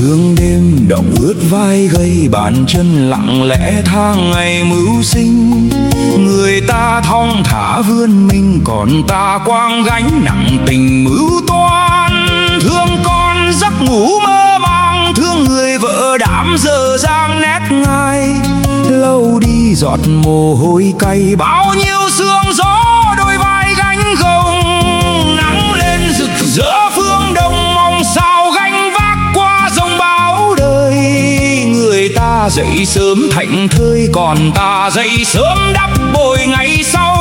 sương đêm động ướt vai gầy, bàn chân lặng lẽ tháng ngày mưu sinh. Người ta thong thả vươn mình, còn ta quang gánh nặng tình mưu toan. Thương con giấc ngủ mơ màng, thương người vợ đảm dở dang nét ngai. Lâu đi giọt mồ hôi cay, bao nhiêu sương gió đôi vai gánh gồng. Nắng lên rực rỡ phương đông, mong sao gánh vác qua dòng bão đời. Người ta dậy sớm thảnh thơi, còn ta dậy sớm đắp bồi ngày sau.